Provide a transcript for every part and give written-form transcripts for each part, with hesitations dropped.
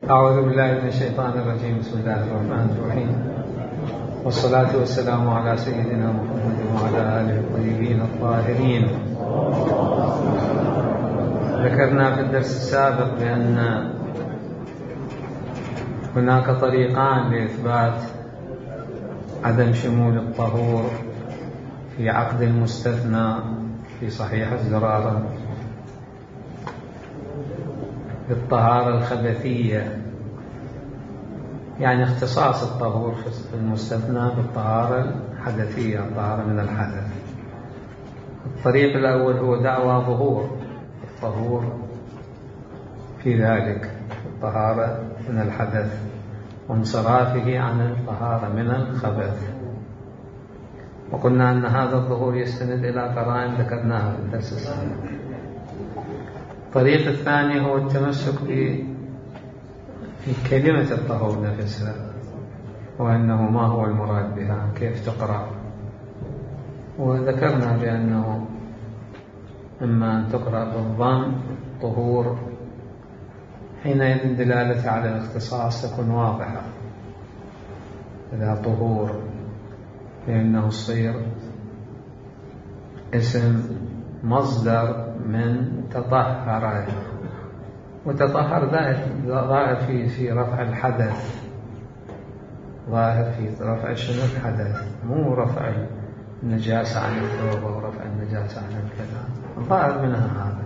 أعوذ بالله من الشيطان الرجيم. بسم الله الرحمن الرحيم، والصلاة والسلام على سيدنا محمد وعلى آله الطيبين الطاهرين. ذكرنا في الدرس السابق بأن هناك طريقان لإثبات عدم شمول الطهور في عقد المستثنى في صحيح الزرارة بالطهارة الخبثية، يعني اختصاص الطهور في المستثنى بالطهارة الحدثية، الطهارة من الحدث. الطريق الأول هو دعوى ظهور الطهور في ذلك الطهارة من الحدث وانصرافه عن الطهارة من الخبث، وقلنا أن هذا الظهور يستند إلى قرائن ذكرناها في الدرس السابق. الطريق الثاني هو التمسك في كلمة الطهور نفسها، وأنه ما هو المراد بها، كيف تقرأ. وذكرنا بأنه إما أن تقرأ بالضم طهور، حينئذ دلالة على الاختصاص تكون واضحة. إذا طهور لأنه يصير اسم مصدر من تطهر، وتطهر ظاهر في رفع الحدث، ظاهر في رفع شنو الحدث، مو رفع النجاسة عن الثوب أو رفع النجاسة عن الكلام، ظاهر منها هذا.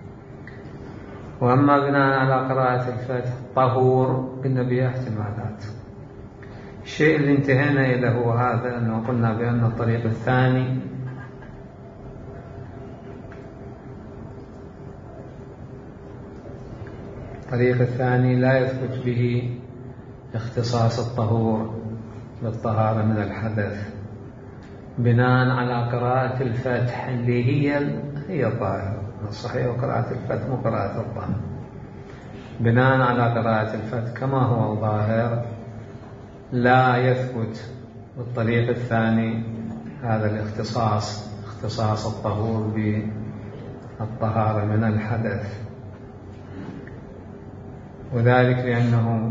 وأما بناء على قراءة الفتح طهور قلنا بها احتمالات. الشيء اللي انتهينا إليه هو هذا، أنه قلنا بأن الطريق الثاني لا يثبت به اختصاص الطهور بالطهارة من الحدث بناء على قراءة الفتح اللي هي الظاهر الصحيح، وقراءة الفتح مو قراءة الضم. بناء على قراءة الفتح كما هو الظاهر لا يثبت بالطريق الثاني هذا الاختصاص، اختصاص الطهور بالطهارة من الحدث، وذلك لأنه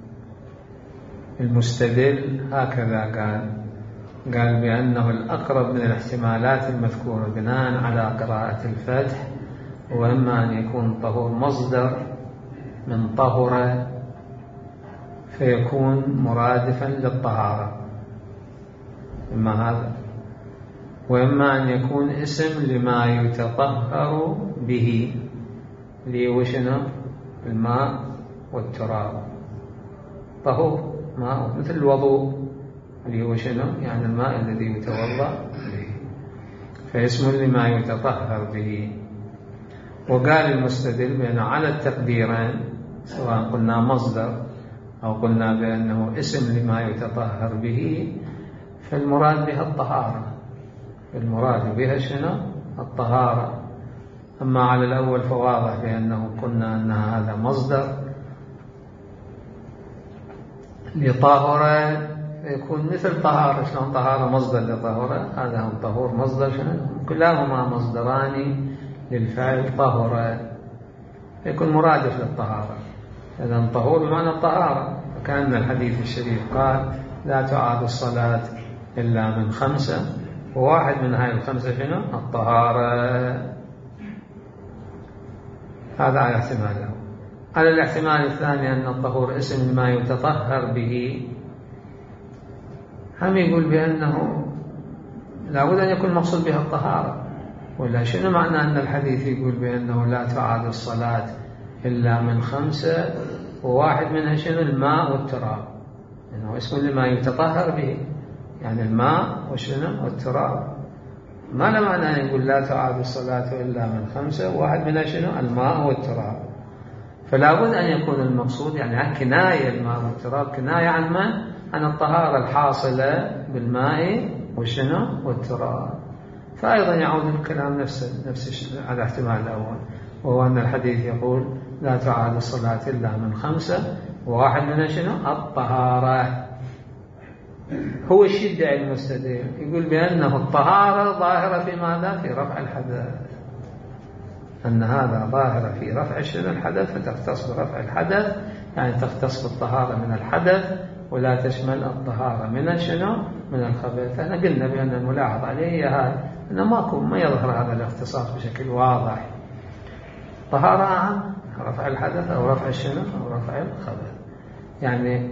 المستدل هكذا قال بأنه الأقرب من الاحتمالات المذكورة بناء على قراءة الفتح، وإما أن يكون الطهور مصدر من طهر فيكون مرادفا للطهارة، إما هذا، وإما أن يكون اسم لما يتطهر به، اللي هو شنو؟ الماء والتراب. طهور ماء مثل الوضوء اللي هو شنو؟ يعني الماء الذي يتوضأ به، فاسم لما يتطهر به. وقال المستدل بأنه على التقديرين، سواء قلنا مصدر أو قلنا بأنه اسم لما يتطهر به، فالمراد بها الطهارة، المراد بها شنو؟ الطهارة. أما على الأول فواضح بأنه قلنا أن هذا مصدر لطهارة، يكون مثل طهارة. شلون طهارة مصدر لطهارة؟ هذا هم طهور مصدر شنو؟ كلاهما مصدران للفعل طهر، يكون مرادف للطهارة. إذن طهور بمعنى الطهارة، وكان الحديث الشريف قال لا تعاد الصلاة إلا من 5، وواحد من هاي ال5 شنو؟ الطهارة. هذا على احتماله. على الاحتمال الثاني أن الطهور اسم لما يتطهر به، هم يقول بأنه لابد أن يكون مقصود بها الطهارة، ولا شنو معنى أن الحديث يقول بأنه لا تعاد الصلاة إلا من 5، وواحد منها شنو؟ الماء والتراب، إنه اسم لما يتطهر به، يعني الماء وشنو؟ والتراب. ما له معنى أن يقول لا تعاد الصلاة إلا من 5، وواحد منها شنو؟ الماء والتراب. فلا بد أن يكون المقصود يعني كناية، الماء والتراب كناية عن من؟ عن الطهارة الحاصلة بالماء وشنو؟ والتراب. فأيضا يعود الكلام نفس على الاحتمال الأول، وهو أن الحديث يقول لا تعاد الصلاة إلا من 5، وواحد منها شنو؟ الطهارة. هو الشدة المستدل يقول بأنه الطهارة ظاهرة في ماذا؟ في رفع الحدث، أن هذا ظاهر في رفع الحدث، فتختص برفع الحدث يعني تختص بالطهارة من الحدث ولا تشمل الطهارة من شنو؟ من الخبث. احنا قلنا بأن الملاحظ عليه هذا أنه ما يظهر هذا الاختصاص بشكل واضح. طهارة عام رفع الحدث أو رفع الشنو أو رفع الخبث. يعني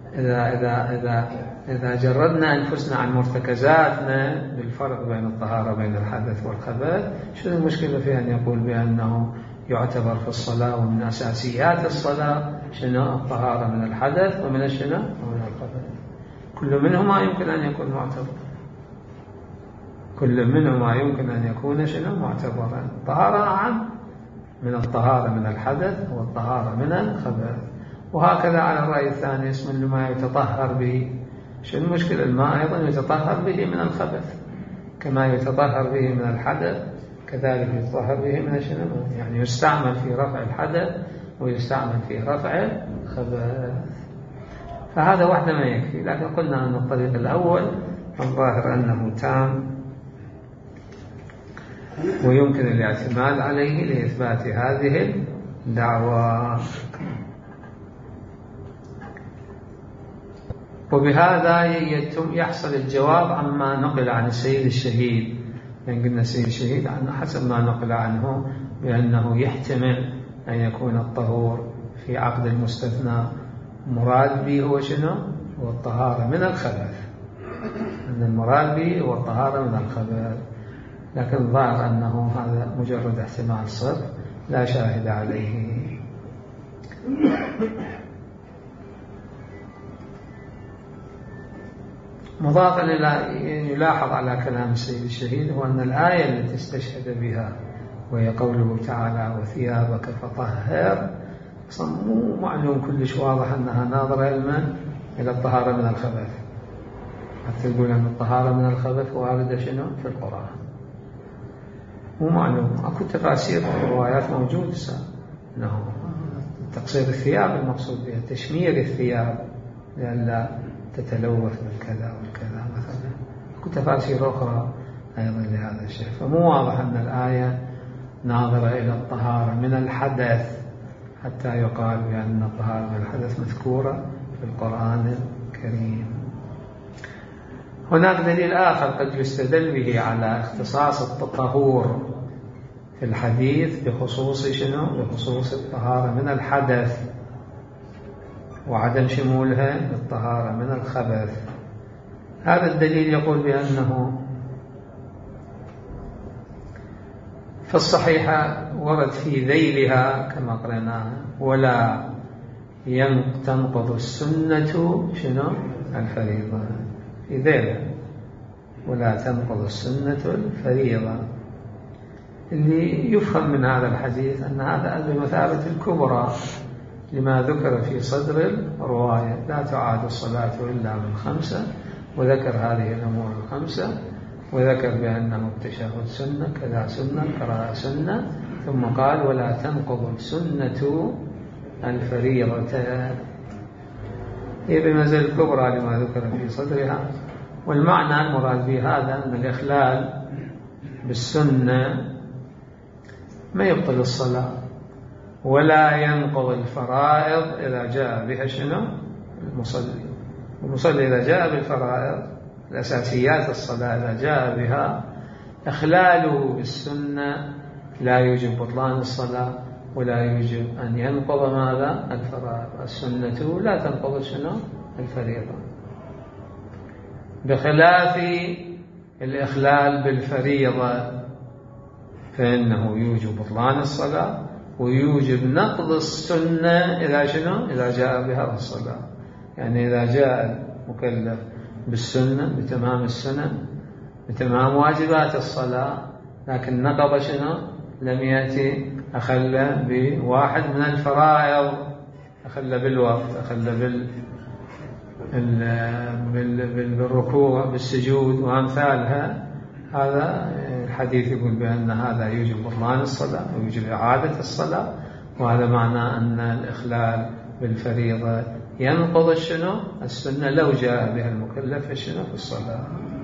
إذا جردنا أنفسنا عن مرتكزاتنا بالفرق بين الطهارة بين الحدث والخبث، شو المشكلة في أن يقول بأنه يعتبر في الصلاة ومن أساسيات الصلاة شنو؟ الطهارة من الحدث ومن الشنو ومن الخبث. كل منهما يمكن أن يكون معتبر، كل منهما يمكن أن يكون شنو معتبرا. طهارة عام من الطهارة من الحدث والطهارة من الخبث. وهكذا على الرأي الثاني اسم ما يتطهر به. شو المشكلة؟ الماء أيضا يتطهر به من الخبث كما يتطهر به من الحدث، كذلك يتطهر به من الشنو، يعني يستعمل في رفع الحدث ويستعمل في رفع الخبث. فهذا وحده ما يكفي. لكن قلنا أن الطريق الأول الظاهر أنه تام ويمكن الاعتماد عليه لإثبات هذه الدعوة. وبهذا يحصل الجواب عما نقل عن السيد الشهيد. يعني قلنا السيد الشهيد حسب ما نقل عنه بأنه يحتمل أن يكون الطهور في عقد المستثنى مراد به هو شنو؟ هو الطهارة من الخبث، أن المراد به هو الطهارة من الخبث. لكن الظاهر أنه هذا مجرد احتمال صرف لا شاهد عليه. مضافا إلى يلاحظ على كلام السيد الشهيد هو أن الآية التي استشهد بها وهي قوله تعالى وثيابك فطهر، مو معلوم كلش واضح أنها ناظرة إلى الطهارة من الخبث، حتى يقول أن الطهارة من الخبث واردة شنو في القرآن. مو معلوم. أكو تفاسير وروايات موجودة أنه تقصير الثياب المقصود بها تشمير الثياب لئلا تتلوث بالكذا والكذا مثلا. أكو تفاسير أخرى أيضا لهذا الشيء. فمو واضح أن الآية ناظرة إلى الطهارة من الحدث حتى يقال بأن الطهارة من الحدث مذكورة في القرآن الكريم. هناك دليل آخر قد يستدل به على اختصاص الطهور في الحديث بخصوص شنو؟ بخصوص الطهارة من الحدث وعدم شمولها بالطهارة من الخبث. هذا الدليل يقول بأنه في الصحيحة ورد في ذيلها كما قرأناها ولا تنقض السنة شنو؟ الفريضة. في ذيلها ولا تنقض السنة الفريضة، اللي يفهم من هذا الحديث أن هذا بمثابة الكبرى لما ذكر في صدر الرواية لا تعاد الصلاة إلا من 5، وذكر هذه الأمور 5، وذكر بأنه التشهد سنة كذا سنة قراءة سنة، ثم قال ولا تنقض السنة الفريضة. هي بمنزل الكبرى لما ذكر في صدرها. والمعنى المراد بهذا أن الإخلال بالسنة ما يبطل الصلاة ولا ينقض الفرائض إذا جاء بها شنو؟ المصلي إذا جاء بالفرائض الأساسيات الصلاة إذا جاء بها إخلاله بالسنة لا يوجب بطلان الصلاة ولا يوجب أن ينقض ماذا؟ الفرائض. السنة لا تنقض شنو؟ الفريضة، بخلاف الإخلال بالفريضة فإنه يوجب بطلان الصلاة ويوجب نقض السنة إذا شنو؟ إذا جاء بها الصلاة. يعني إذا جاء المكلف بالسنة بتمام السنن بتمام واجبات الصلاة لكن نقض شنو؟ لم يأتي أخل بواحد من الفرائض، أخل بالوقت، أخل بالركوع بالسجود وأمثالها، هذا الحديث يقول بأن هذا يوجب بطلان الصلاة ويوجب إعادة الصلاة. وهذا معنى أن الإخلال بالفريضة ينقض شنو؟ السنة لو جاء بها المكلف شنو؟ في الصلاة.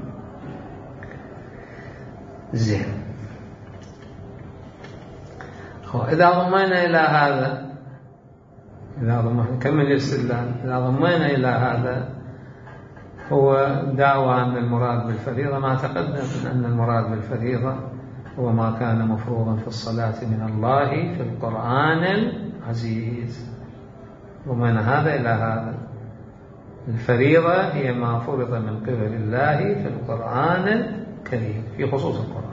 زين. إذا ضمينا إلى نكمل الاستدلال. إذا ضمينا إلى هذا هو دعوى أن المراد بالفريضة ما تقدم من أن المراد بالفريضة هو ما كان مفروضا في الصلاة من الله في القرآن العزيز. ضمينا هذا إلى هذا. الفريضة هي ما فرض من قبل الله في القرآن الكريم في خصوص القرآن.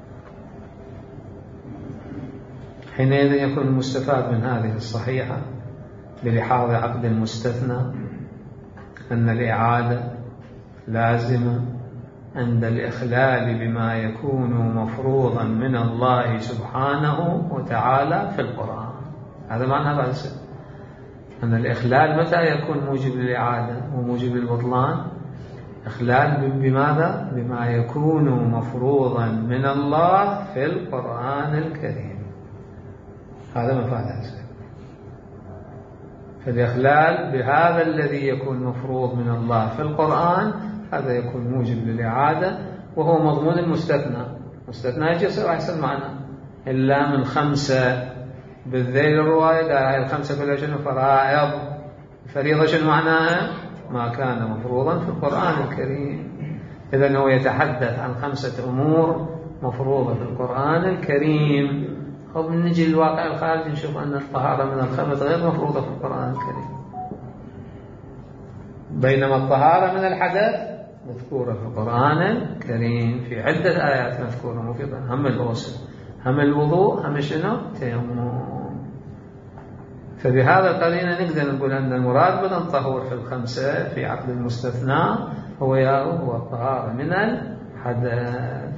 حينئذ يكون المستفاد من هذه الصحيحة بلحاظ عقد المستثنى أن الإعادة لازمة عند الإخلال بما يكون مفروضا من الله سبحانه وتعالى في القرآن. هذا معنى بعد أن الإخلال متى يكون موجب للإعادة وموجب للبطلان؟ إخلال بماذا؟ بما يكون مفروضا من الله في القرآن الكريم. هذا مفاد هذا. فالإخلال بهذا الذي يكون مفروض من الله في القرآن هذا يكون موجب للإعادة، وهو مضمون المستثنى. مستثنى يجي أحسن معنى إلا من 5 بالذيل الرواية قال هاي 5 كلها شنو؟ فرائض. الفريضة شنو معناها؟ ما كان مفروضا في القرآن الكريم. إذن هو يتحدث عن 5 أمور مفروضة في القرآن الكريم. أو نجي للواقع الخارجي نشوف أن الطهارة من الخبث غير مفروضة في القرآن الكريم، بينما الطهارة من الحدث مذكورة في القرآن الكريم في عدة آيات مذكورة مفيدة. هم الغسل، هم الوضوء، هم شنو؟ تيمم. فبهذا القرينة نقدر نقول أن المراد بالطهور في ال5 في عقد المستثنى هو الطهارة من الحدث،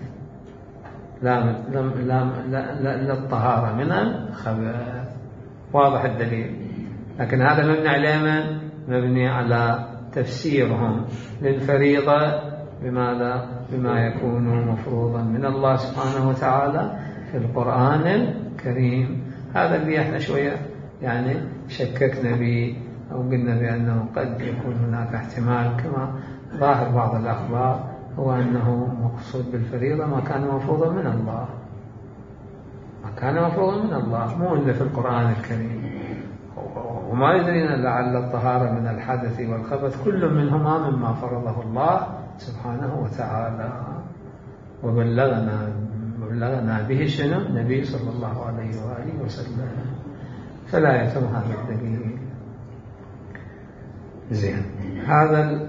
لا الطهارة من الخبث. واضح الدليل. لكن هذا مبني على من؟ مبني على تفسيرهم للفريضة بماذا؟ بما يكون مفروضا من الله سبحانه وتعالى في القرآن الكريم. هذا اللي احنا شوية يعني شككنا به أو قلنا بأنه قد يكون هناك احتمال كما ظاهر بعض الأخبار هو أنه مقصود بالفريضة ما كان مفروضا من الله، ما كان مفروضا من الله مو إلا في القرآن الكريم. وما يدرينا لعل الطهارة من الحدث والخبث كل منهما مما فرضه الله سبحانه وتعالى وبلغنا به شنو؟ النبي صلى الله عليه وآله وسلم. فلا يتم هذا الدليل. زين. هذا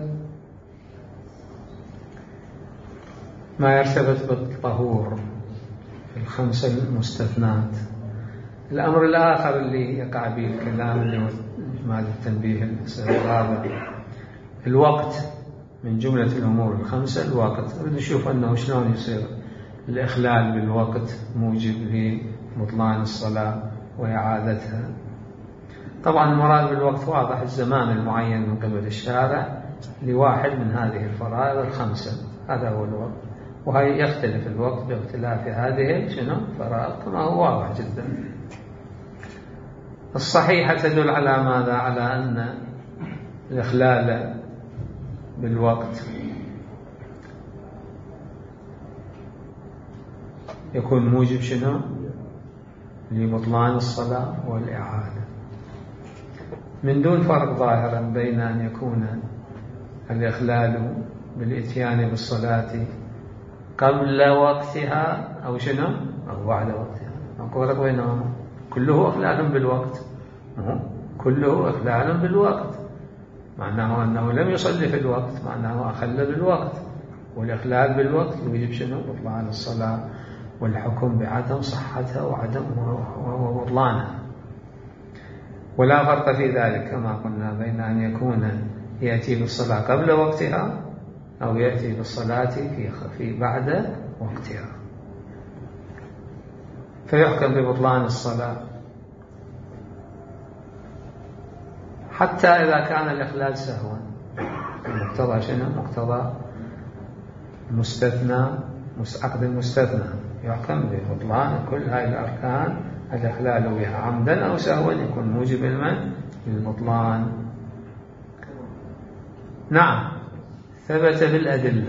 ما يرتبط بالطهور في ال5 المستثنات. الأمر الآخر اللي يقع به الكلام اللي هو إجمال التنبيه الرابع الوقت. من جملة الأمور ال5 الوقت. نشوف أنه شلون يصير الإخلال بالوقت موجب لبطلان الصلاة وإعادتها. طبعا المراد بالوقت واضح، الزمان المعين من قبل الشارع لواحد من هذه الفرائض ال5، هذا هو الوقت. وهي يختلف الوقت باختلاف هذه شنو؟ فرائض كما هو واضح جدا. الصحيحة تدل على ماذا؟ على أن الإخلال بالوقت يكون موجب شنو؟ لبطلان الصلاة والإعادة، من دون فرق ظاهرا بين أن يكون الإخلال بالإتيان بالصلاة قبل وقتها أو شنو؟ أو بعد وقتها. ما فرق بينهما. كله إخلال بالوقت، كله إخلال بالوقت، معناه أنه لم يصلي في الوقت، معناه أخل بالوقت. والإخلال بالوقت يوجب شنو؟ بطلان الصلاة والحكم بعدم صحتها وعدم وبطلانها. ولا فرق في ذلك كما قلنا بين أن يكون يأتي بالصلاة قبل وقتها أو يأتي بالصلاة في بعد وقتها، فيحكم ببطلان الصلاة حتى إذا كان الإخلال سهوا. مقتضى شنو؟ مقتضى مستثنى، عقد المستثنى يحكم ببطلان كل هذه الأركان. الإخلال بها عمدا أو سهوا يكون موجب للبطلان. نعم، ثبت بالأدلة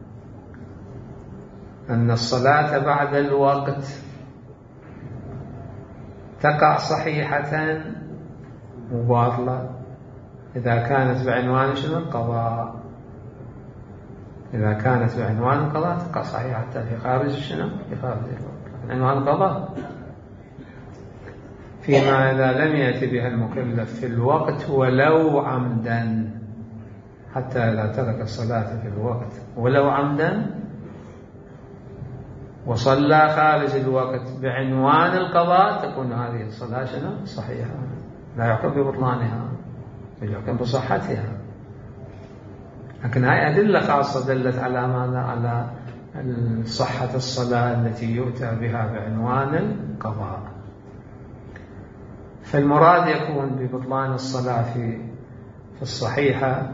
أن الصلاة بعد الوقت تقع صحيحة وباطلة إذا كانت بعنوان شنو؟ القضاء. إذا كانت بعنوان القضاء تبقى صحيحة حتى في خارج شنو؟ في خارج الوقت. عنوان القضاء فيما إذا لم يأتي بها المكلف في الوقت ولو عمدا، حتى إذا ترك الصلاة في الوقت ولو عمدا وصلى خارج الوقت بعنوان القضاء تكون هذه الصلاة شنو؟ صحيحة، لا يحكم ببطلانها بل يحكم بصحتها. لكن هاي أدلة خاصة دلت على ماذا؟ على صحة الصلاة التي يؤتى بها بعنوان القضاء. فالمراد يكون ببطلان الصلاة في الصحيحة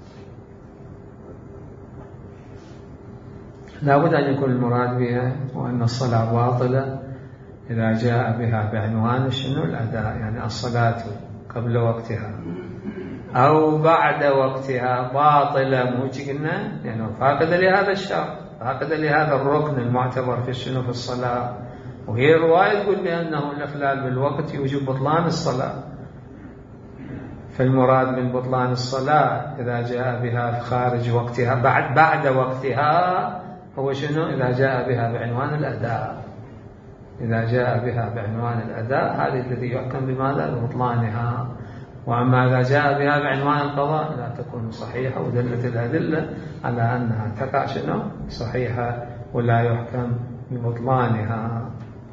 لا بد أن يكون المراد بها وأن الصلاة باطلة إذا جاء بها بعنوان شنو؟ الأداء، يعني الصلاة قبل وقتها أو بعد وقتها باطلة، مو قلنا يعني فاقدة لهذا الشرط، فاقدة لهذا الركن المعتبر في شنو؟ في الصلاة. وهي رواية تقول بأنه الإخلال بالوقت يوجب بطلان الصلاة. فالمراد من بطلان الصلاة إذا جاء بها في خارج وقتها بعد وقتها هو شنو؟ إذا جاء بها بعنوان الأداء. إذا جاء بها بعنوان الأداء هذه الذي يحكم بماذا؟ ببطلانها. وأما إذا جاء بها بعنوان القضاء لا تكون صحيحة، ودلت الأدلة على أنها تقع شنو؟ صحيحة ولا يحكم ببطلانها.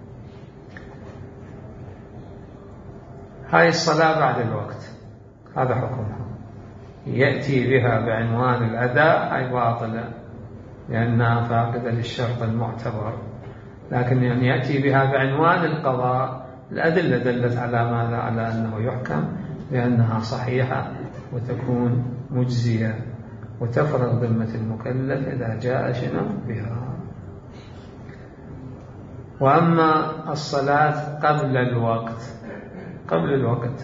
هاي الصلاة بعد الوقت هذا حكمها، يأتي بها بعنوان الأداء هاي باطلة لأنها فاقدة للشرط المعتبر. لكن يعني يأتي بها بعنوان القضاء الأدلة دلت على ماذا؟ على أنه يحكم بأنها صحيحة وتكون مجزية وتفرغ ذمة المكلف إذا جاء شنو بها. وأما الصلاة قبل الوقت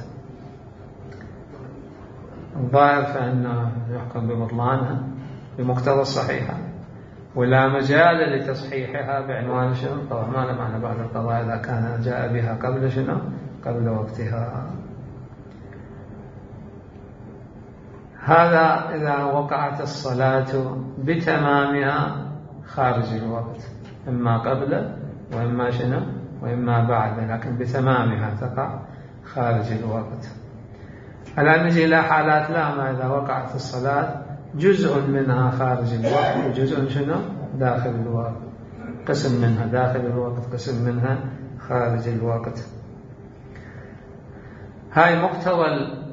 الظاهر فإنه يحكم ببطلانها بمقتضى الصحيحة، ولا مجال لتصحيحها بعنوان شنو؟ القضاء. ما له معنى بعد القضاء إذا كان جاء بها قبل شنو؟ قبل وقتها. هذا إذا وقعت الصلاة بتمامها خارج الوقت، إما قبل وإما شنو؟ وإما بعد، لكن بتمامها تقع خارج الوقت. الآن نجي إلى حالات لا، ما إذا وقعت الصلاة جزء منها خارج الوقت وجزء شنو؟ داخل الوقت، قسم منها داخل الوقت قسم منها خارج الوقت. هاي مقتضى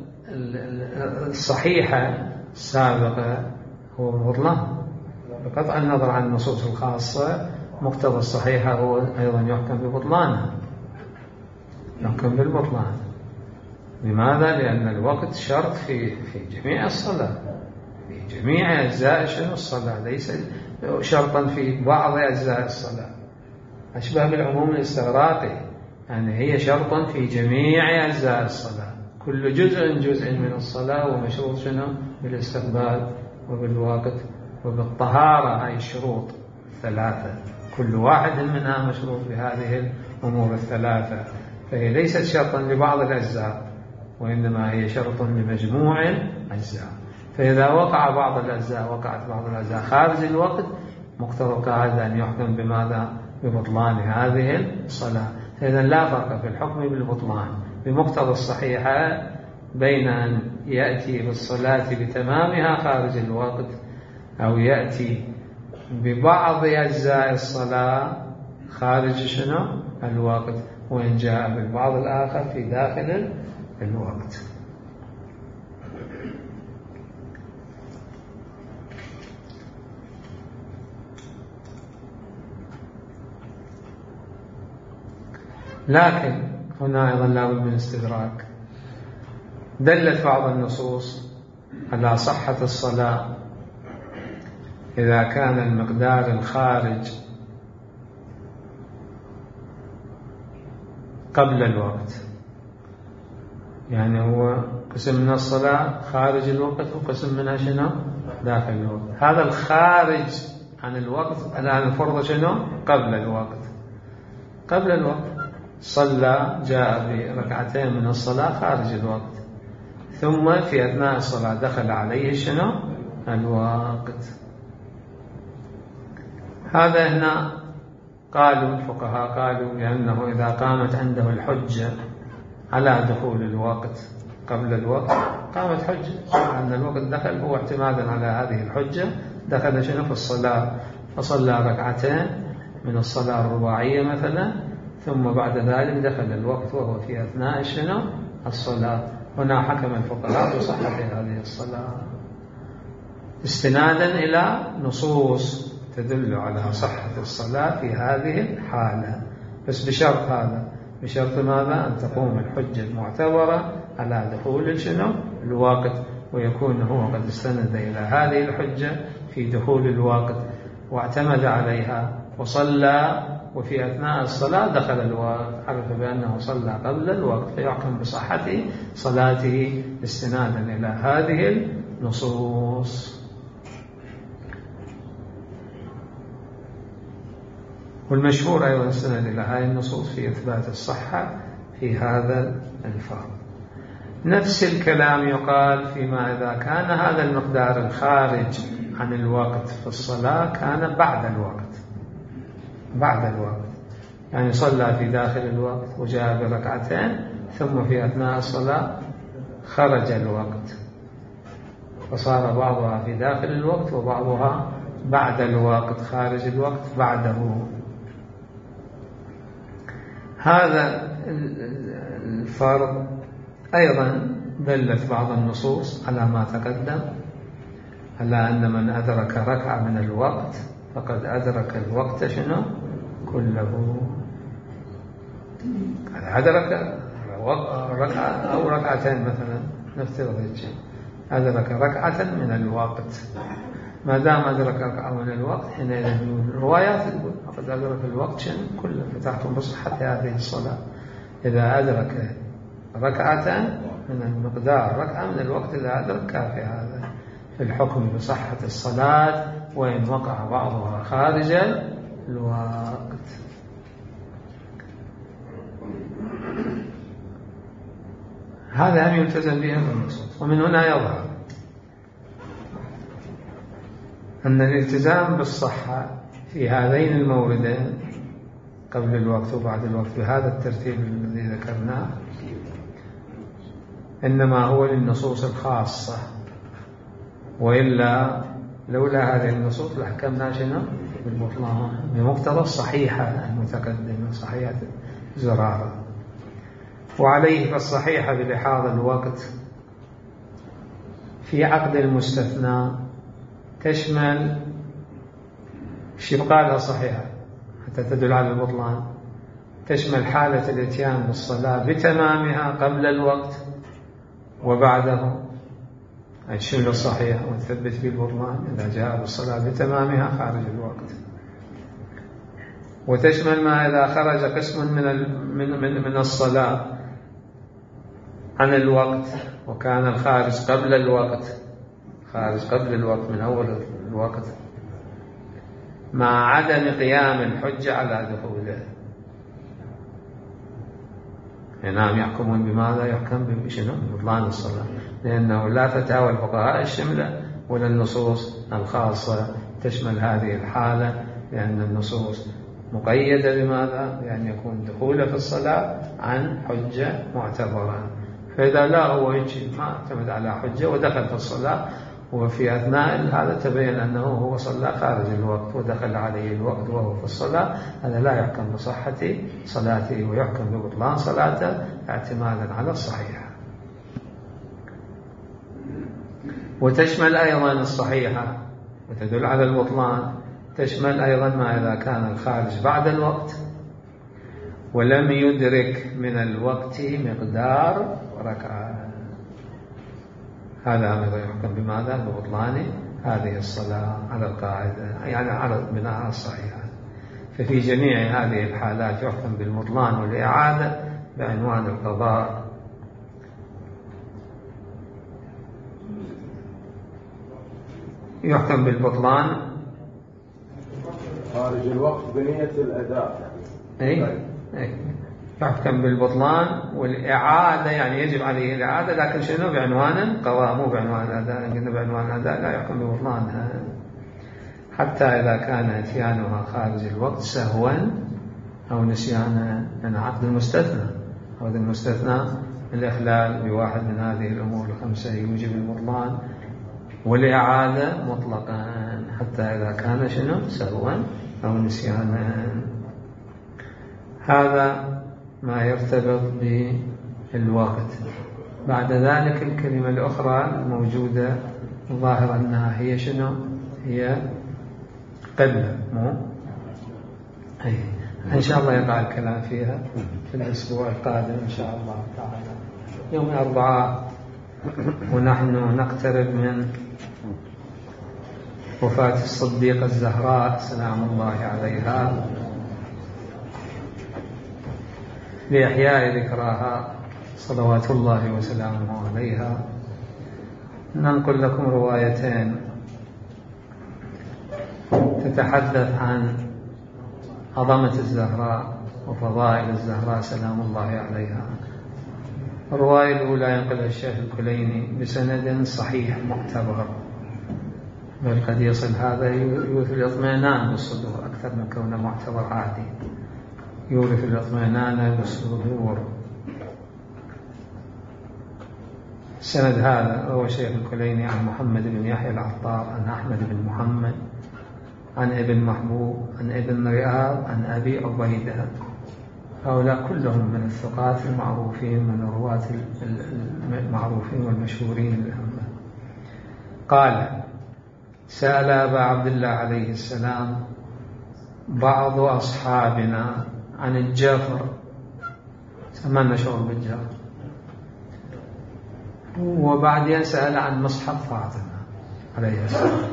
الصحيحة السابقة هو بطلان بقطع النظر عن النصوص الخاصة. مقتضى الصحيحة هو أيضا يحكم ببطلانها، يحكم بالبطلان. لماذا؟ لأن الوقت شرط في جميع الصلاة، في جميع أجزاء شنو الصلاة، ليس شرطا في بعض أجزاء الصلاة. أشبه بالعموم الاستغراقي، يعني هي شرط في جميع أجزاء الصلاة. كل جزء من الصلاة ومشروط شنو؟ بالاستقبال وبالوقت وبالطهارة. هاي الشروط الثلاثة كل واحد منها مشروط بهذه الأمور الثلاثة. فهي ليست شرطا لبعض الأجزاء وإنما هي شرط لمجموع الأجزاء. فإذا وقعت بعض الأجزاء خارج الوقت مقتضى القاعدة أن يحكم بماذا؟ ببطلان هذه الصلاة. فإذا لا فرق في الحكم بالبطلان بمقتضى الصحيحة بين أن يأتي بالصلاة بتمامها خارج الوقت أو يأتي ببعض أجزاء الصلاة خارج شنو؟ الوقت، وإن جاء بالبعض الآخر في داخل الوقت. لكن هنا أيضا لابد من استدراك. دلت بعض النصوص على صحة الصلاة إذا كان المقدار الخارج قبل الوقت، يعني هو قسم من الصلاة خارج الوقت وقسم منها شنو؟ داخل الوقت. هذا الخارج عن الوقت الآن الفرض شنو؟ قبل الوقت صلى، جاء بركعتين من الصلاة خارج الوقت، ثم في أثناء الصلاة دخل عليه شنو؟ الوقت. هذا هنا قالوا الفقهاء قالوا لأنه إذا قامت عنده الحجة على دخول الوقت قبل الوقت قامت حجة أن الوقت دخل، هو اعتمادا على هذه الحجة دخل شنو في الصلاة، فصلى ركعتين من الصلاة الرباعية مثلا، ثم بعد ذلك دخل الوقت وهو في أثناء شنو؟ الصلاة. هنا حكم الفقهاء بصحة هذه الصلاة استنادا إلى نصوص تدل على صحة الصلاة في هذه الحالة، بس بشرط هذا، بشرط ماذا؟ أن تقوم الحجة المعتبرة على دخول شنو؟ الوقت، ويكون هو قد استند إلى هذه الحجة في دخول الوقت واعتمد عليها وصلى، وفي أثناء الصلاة دخل الوقت عرف بأنه صلى قبل الوقت، فيحكم بصحة صلاته استنادا إلى هذه النصوص. والمشهور أيضا السند إلى هذه النصوص في إثبات الصحة في هذا الفرض. نفس الكلام يقال فيما إذا كان هذا المقدار الخارج عن الوقت في الصلاة كان بعد الوقت، بعد الوقت، يعني صلى في داخل الوقت وجاء بركعتين ثم في أثناء الصلاة خرج الوقت، فصار بعضها في داخل الوقت وبعضها بعد الوقت خارج الوقت بعده. هذا الفرض أيضا دلت بعض النصوص على ما تقدم على أن من أدرك ركعة من الوقت فقد أدرك الوقت شنو؟ كله. أدرك ركعة أو ركعتين مثلا، نفترض الشيء أدرك ركعة من الوقت، ما دام أدرك ركعة من الوقت حينئذ الروايات تقول فقد أدرك الوقت شنو؟ كله، فتحكم بصحة هذه الصلاة. إذا أدرك ركعة من المقدار ركعة من الوقت إذا أدرك كافي هذا في الحكم بصحة الصلاة وإن وقع بعضها خارج الوقت. هذا هم يلتزم بها من النصوص. ومن هنا يظهر أن الالتزام بالصحة في هذين الموردين قبل الوقت وبعد الوقت بهذا الترتيب الذي ذكرناه إنما هو للنصوص الخاصة، وإلا لولا هذه النصوص لحكمنا شنو؟ بالبطلان بمقتضى الصحيحة المتقدمة، صحيحة زرارة. وعليه فالصحيحة بلحاظ الوقت في عقد المستثنى تشمل يبقى لها صحيحة حتى تدل على البطلان، تشمل حالة الاتيان بالصلاة بتمامها قبل الوقت وبعده، أي تشمل الصحيحة وتثبت بالبطلان إذا جاء بالصلاة بتمامها خارج الوقت، وتشمل ما إذا خرج قسم من الصلاة عن الوقت وكان الخارج قبل الوقت، خارج قبل الوقت من أول الوقت مع عدم قيام الحجة على دخوله. نعم يحكمون بماذا؟ يحكم بشنو؟ ببطلان الصلاة، لأنه لا تتهاوى الفقهاء الشملة ولا النصوص الخاصة تشمل هذه الحالة، لأن النصوص مقيدة بماذا؟ بأن يكون دخوله في الصلاة عن حجة معتبرة. فإذا لا هو يجي ما اعتمد على حجة ودخل في الصلاة وفي أثناء هذا تبين أنه هو صلى خارج الوقت ودخل عليه الوقت وهو في الصلاة، هذا لا يحكم بصحة صلاته ويحكم ببطلان صلاته اعتمادا على الصحيحة. وتشمل أيضا الصحيحة وتدل على البطلان تشمل أيضا ما إذا كان الخارج بعد الوقت ولم يدرك من الوقت مقدار ركعة، هذا أيضا يحكم بماذا؟ ببطلان هذه الصلاة على القاعدة، يعني على بناء على الصحيحة. ففي جميع هذه الحالات يحكم بالبطلان والإعادة بعنوان القضاء. يحكم بالبطلان خارج الوقت بنية الأداء. أي يحكم بالبطلان والإعادة، يعني يجب عليه الإعادة، لكن شنو؟ بعنوان القضاء، مو بعنوان الأداء. قلنا بعنوان الأداء لا يحكم ببطلانها حتى إذا كان إتيانها خارج الوقت سهوا أو نسيانا من عقد المستثنى. عقد المستثنى الإخلال بواحد من هذه الأمور الخمسة يوجب البطلان والإعادة مطلقا حتى إذا كان شنو؟ سهوا أو نسيانا. هذا ما يرتبط بالوقت. بعد ذلك الكلمة الأخرى الموجودة ظاهر أنها هي شنو؟ هي قبلة، مو؟ أي إن شاء الله يقع الكلام فيها في الأسبوع القادم إن شاء الله تعالى يوم الأربعاء، ونحن نقترب من وفاة الصديقة الزهراء سلام الله عليها، لإحياء ذكراها صلوات الله وسلامه عليها. ننقل لكم روايتين تتحدث عن عظمة الزهراء وفضائل الزهراء سلام الله عليها. الرواية الأولى ينقلها الشيخ الكليني بسند صحيح معتبر، بل قد يصل هذا يورث الاطمئنان بالصدور أكثر من كونه معتبر عادي، يورث الاطمئنان بالصدور. السند هذا هو الشيخ الكليني عن محمد بن يحيى العطار عن أحمد بن محمد عن ابن محبوب عن ابن رئاب عن أبي عبيدة. هؤلاء كلهم من الثقات المعروفين من الرواة المعروفين والمشهورين الأمة. قال: سأل أبا عبد الله عليه السلام بعض أصحابنا عن الجفر، سمعنا شغل بالجفر، وبعدين سأل عن مصحف فاطمة عليه السلام.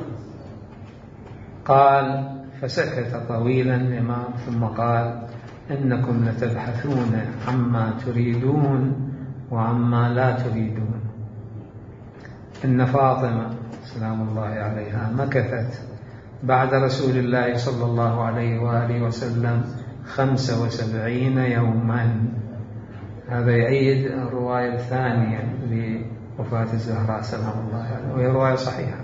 قال: فسكت طويلا الإمام ثم قال: إنكم لتبحثون عما تريدون وعما لا تريدون. إن فاطمة سلام الله عليها مكثت بعد رسول الله صلى الله عليه وآله وسلم 75 يوما. هذا يؤيد الرواية الثانية لوفاة الزهراء سلام الله عليها، وهي رواية صحيحة.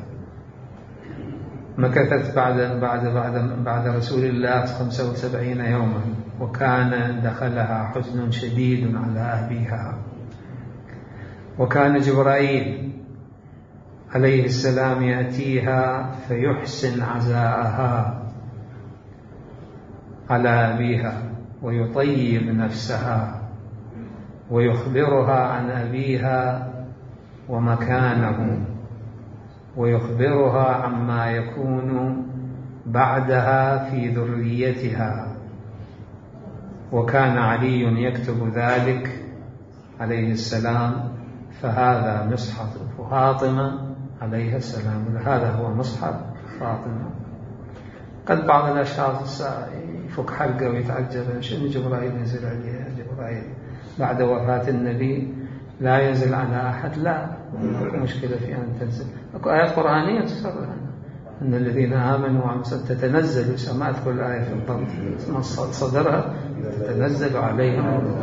مكثت بعد رسول الله 75 يوما، وكان دخلها حزن شديد على أبيها، وكان جبرائيل عليه السلام يأتيها فيحسن عزاءها على أبيها ويطيب نفسها ويخبرها عن أبيها ومكانه، ويخبرها عما يكون بعدها في ذريتها. وكان علي يكتب ذلك عليه السلام، فهذا مصحف فاطمة عليه السلام، هذا هو مصحف فاطمة. قد بعض الأشخاص يفك حلقه ويتعجب: شنو جبرائيل ينزل عليها؟ جبرائيل بعد وفاة النبي لا ينزل على أحد. لا، مشكلة في أن تنزل. أكو آيات قرآنية تصرح أن الذين آمنوا وعملوا سمعت أذكر الآية في الضبط صدرها تتنزل عليهم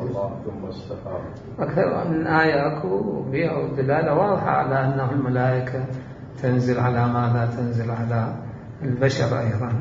أكثر من آية أكو بها الدلالة واضحة على أنه الملائكة تنزل على ما لا تنزل على البشر أيضا.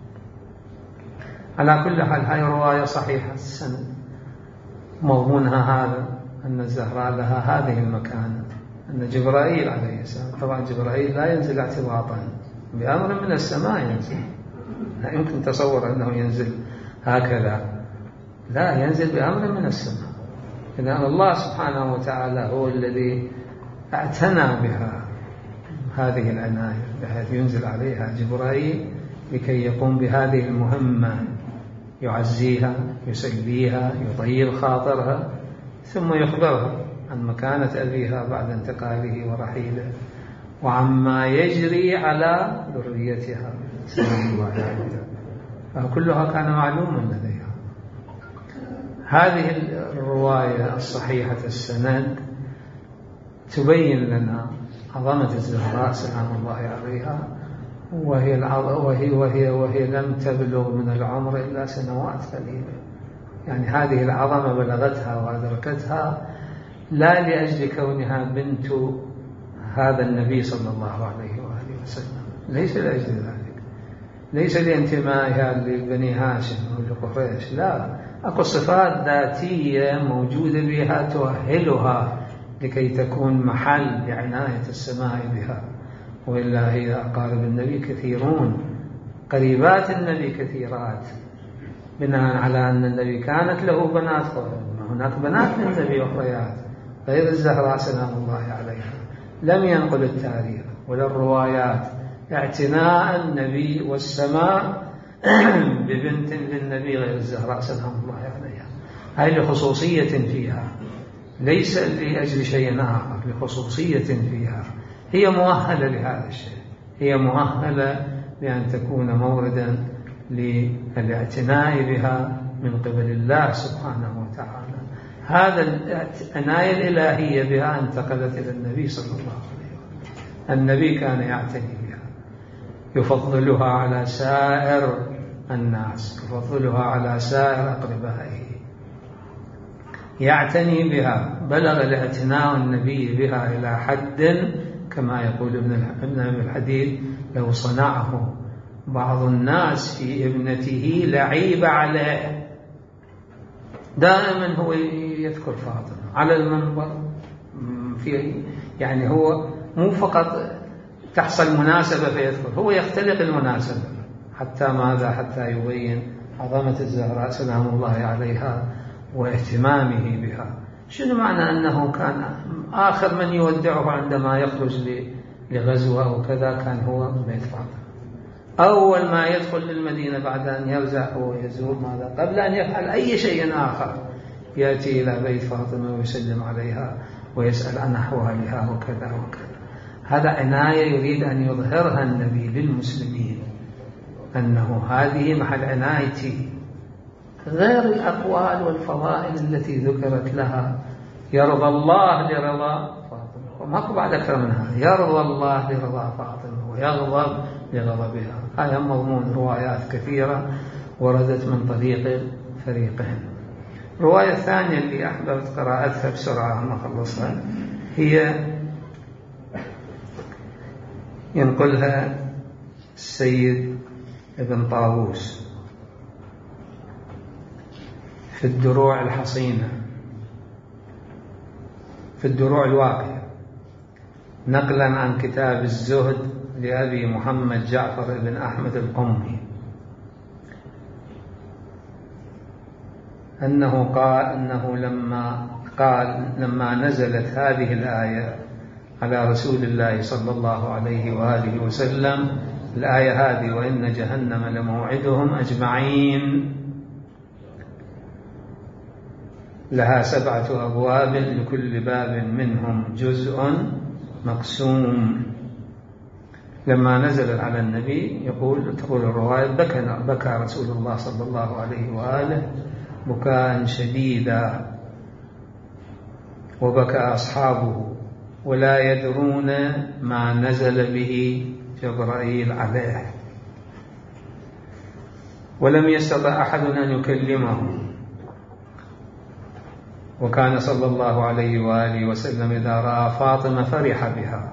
على كل حال هاي رواية صحيحة السند، مضمونها هذا أن الزهراء لها هذه المكانة، أن جبرائيل عليه السلام، طبعا جبرائيل لا ينزل اعتباطا، بأمر من السماء ينزل، لا يمكن تصور أنه ينزل هكذا، لا، ينزل بأمر من السماء. إذن الله سبحانه وتعالى هو الذي اعتنى بها هذه العناية، بحيث ينزل عليها جبرائيل لكي يقوم بهذه المهمة، يعزيها، يسليها، يطيب خاطرها، ثم يخبرها عن مكانة أبيها بعد انتقاله ورحيله، وعما يجري على ذريتها سلام الله عليها، فكلها كان معلوما لديها. هذه الرواية الصحيحة السند تبين لنا عظمة الزهراء سلام الله عليها، وهي لم تبلغ من العمر إلا سنوات قليلة، يعني هذه العظمة بلغتها وأدركتها لا لأجل كونها بنت هذا النبي صلى الله عليه وآله وسلم، ليس لأجل ذلك، ليس لانتمائها لبني هاشم ولقريش، لا، أكو صفات ذاتية موجودة بها تؤهلها لكي تكون محل لعناية السماء بها. وإلا هي أقارب النبي كثيرون، قريبات النبي كثيرات، بناء على أن النبي كانت له بنات، هناك بنات للنبي أخريات غير الزهراء سلام الله عليها. لم ينقل التاريخ ولا الروايات اعتناء النبي والسماء ببنت للنبي غير الزهراء سلام الله عليها، هذه لخصوصية فيها، ليس لأجل شيء آخر، لخصوصية فيها. هي مؤهلة لهذا الشيء، هي مؤهلة بأن تكون موردا للاعتناء بها من قبل الله سبحانه وتعالى. هذا العناية الإلهية بها انتقلت إلى النبي صلى الله عليه وسلم. النبي كان يعتني بها، يفضلها على سائر الناس، يفضلها على سائر أقربائه، يعتني بها. بلغ الاعتناء النبي بها إلى حد كما يقول ابن الحديد لو صنعه بعض الناس في ابنته لعيب عليه. دائما هو يذكر فاطمة على المنبر، يعني هو مو فقط تحصل مناسبة فيذكر، هو يختلق المناسبة حتى ماذا؟ حتى يبين عظمة الزهراء سلام الله عليها واهتمامه بها. شنو معنى أنه كان آخر من يودعه عندما يخرج لغزوة أو كذا كان هو بيت فاطمة؟ أول ما يدخل للمدينة بعد أن يرجع ويزور ماذا؟ قبل أن يفعل أي شيء آخر يأتي إلى بيت فاطمة ويسلم عليها ويسأل عن أحوالها وكذا وكذا. هذا عناية يريد أن يظهرها النبي للمسلمين، أنه هذه محل عنايتي، غير الأقوال والفضائل التي ذكرت لها. يرضى الله لرضا فاطمة، وماكو بعد أكثر منها، يرضى الله لرضا فاطمة ويغضب لغضبها. هذا مضمون روايات كثيرة وردت من طريق الفريقين. الرواية الثانية اللي أحببت قراءتها بسرعة ما خلصها هي ينقلها السيد ابن طاووس في الدروع الحصينة، في الدروع الواقية، نقلا عن كتاب الزهد لأبي محمد جعفر بن أحمد القمي، أنه قال لما نزلت هذه الآية على رسول الله صلى الله عليه وآله وسلم، الآية هذه وإن جهنم لموعدهم أجمعين، لها 7 أبواب لكل باب منهم جزء مقسوم. لما نزل على النبي تقول الرواية بكى رسول الله صلى الله عليه وآله بكاء شديدا، وبكى أصحابه ولا يدرون ما نزل به جبرائيل عليه، ولم يستطع أحد أن يكلمه. وكان صلى الله عليه وآله وسلم إذا رأى فاطمة فرح بها،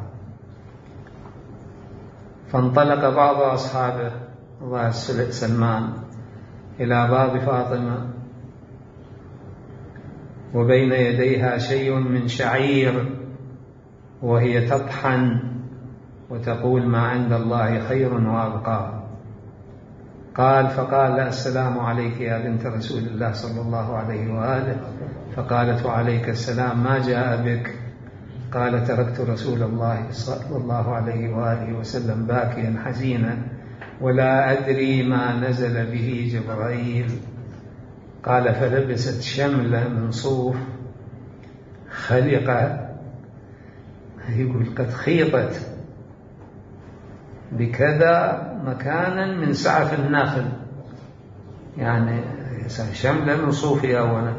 فانطلق بعض أصحابه الله سلمان إلى باب فاطمة وبين يديها شيء من شعير وهي تطحن وتقول ما عند الله خير وأبقى. فقال السلام عليك يا بنت رسول الله صلى الله عليه وآله. فقالت وعليك السلام، ما جاء بك؟ قال تركت رسول الله صلى الله عليه وآله وسلم باكيا حزينا ولا أدري ما نزل به جبرائيل. قال فلبست شملة من صوف خلقة، يقول قد خيطت بكذا مكانا من سعف النخل، يعني شملة من صوف أولا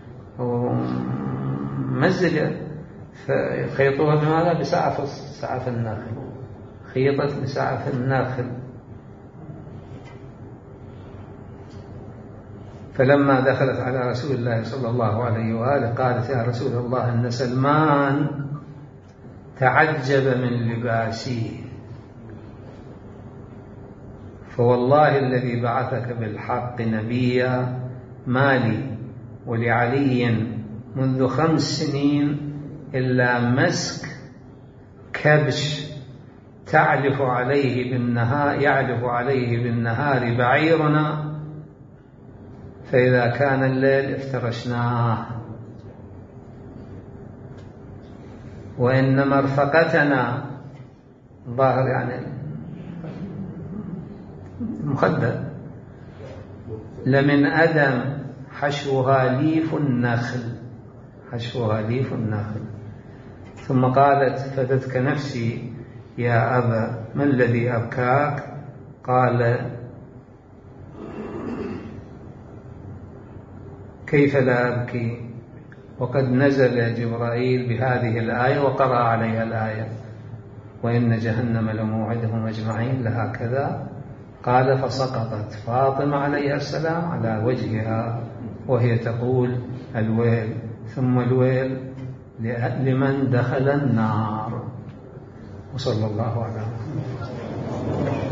ومزجة، خيطوها بماذا؟ بسعف النخل، خيطت بسعف النخل. فلما دخلت على رسول الله صلى الله عليه وآله قالت: يا رسول الله، إن سلمان تعجب من لباسي، فوالله الذي بعثك بالحق نبيا ما لي ولعلي منذ 5 سنين إلا مسك كبش يعلف عليه بالنهار بعيرنا، فإذا كان الليل افترشناه، وإن مرفقتنا ظاهر يعني مخدر لمن أدم حشوها ليف النخل. ثم قالت: فتتك نفسي يا أبا، ما الذي أبكاك؟ قال: كيف لا أبكي وقد نزل جبرائيل بهذه الآية وقرأ عليها الآية: وإن جهنم لموعدهم أجمعين لها كذا. قال: فسقطت فاطمة عليها السلام على وجهها وهي تقول: الويل ثم الويل لمن دخل النار. وصلى الله على محمد.